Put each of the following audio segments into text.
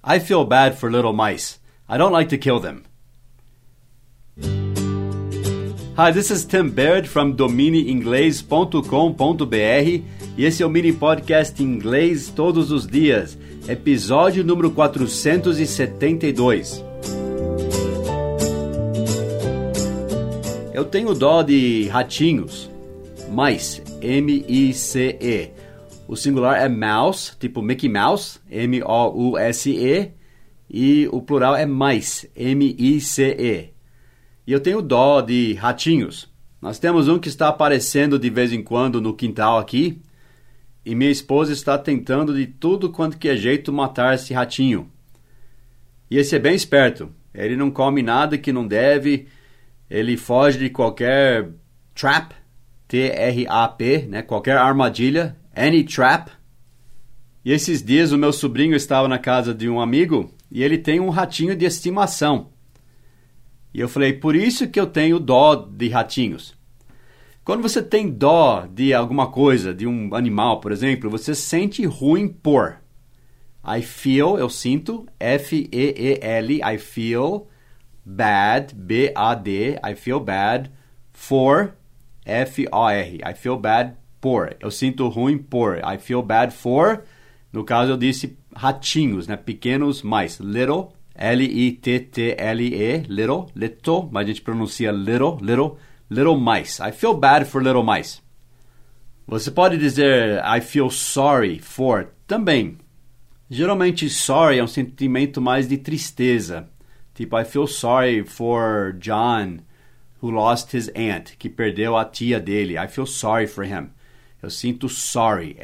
I feel bad for little mice. I don't like to kill them. Hi, this is Tim Baird from domineinglês.com.br e esse é o mini podcast Inglês Todos os Dias, episódio número 472. Eu tenho dó de ratinhos, mice, M-I-C-E. O singular é mouse, tipo Mickey Mouse, M-O-U-S-E, e o plural é mice, M-I-C-E. E eu tenho dó de ratinhos. Nós temos um que está aparecendo de vez em quando no quintal aqui, e minha esposa está tentando de tudo quanto que é jeito matar esse ratinho. E esse é bem esperto. Ele não come nada que não deve, ele foge de qualquer trap, T-R-A-P, né? Qualquer armadilha, any trap. E esses dias o meu sobrinho estava na casa de um amigo e ele tem um ratinho de estimação. E eu falei, por isso que eu tenho dó de ratinhos. Quando você tem dó de alguma coisa, de um animal, por exemplo, você sente ruim por. I feel, eu sinto, F-E-E-L, I feel bad, B-A-D, I feel bad for, F-O-R, I feel bad por. Eu sinto ruim por. I feel bad for, no caso eu disse ratinhos, né? Pequenos mais, little, L-I-T-T-L-E, little, mas a gente pronuncia little mice. I feel bad for little mice. Você pode dizer I feel sorry for também. Geralmente sorry é um sentimento mais de tristeza. Tipo, I feel sorry for John, who lost his aunt, que perdeu a tia dele. I feel sorry for him. Eu sinto sorry,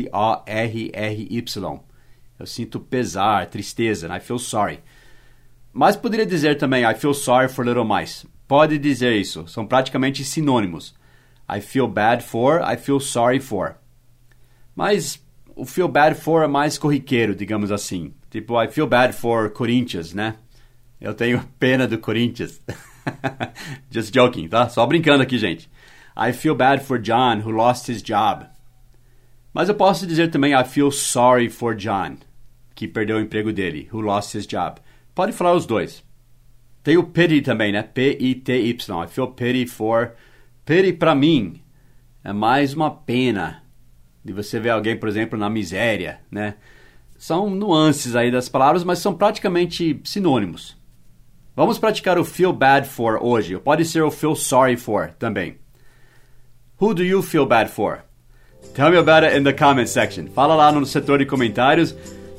S-O-R-R-Y. Eu sinto pesar, tristeza, I feel sorry. Mas poderia dizer também, I feel sorry for little mice. Pode dizer isso, são praticamente sinônimos. I feel bad for, I feel sorry for. Mas o feel bad for é mais corriqueiro, digamos assim. Tipo, I feel bad for Corinthians, né? Eu tenho pena do Corinthians. Just joking, tá? Só brincando aqui, gente. I feel bad for John, who lost his job. Mas eu posso dizer também, I feel sorry for John, que perdeu o emprego dele, who lost his job. Pode falar os dois. Tem o pity também, né? P-I-T-Y. I feel pity for... Pity pra mim é mais uma pena de você ver alguém, por exemplo, na miséria, né? São nuances aí das palavras, mas são praticamente sinônimos. Vamos praticar o feel bad for hoje. Pode ser o feel sorry for também. Who do you feel bad for? Tell me about it in the comment section. Fala lá no setor de comentários.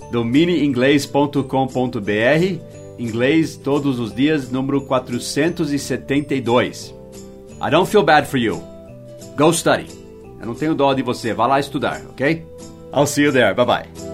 domineinglês.com.br, Inglês Todos os Dias, número 472. I don't feel bad for you. Go study. Eu não tenho dó de você. Vá lá estudar, ok? I'll see you there. Bye-bye.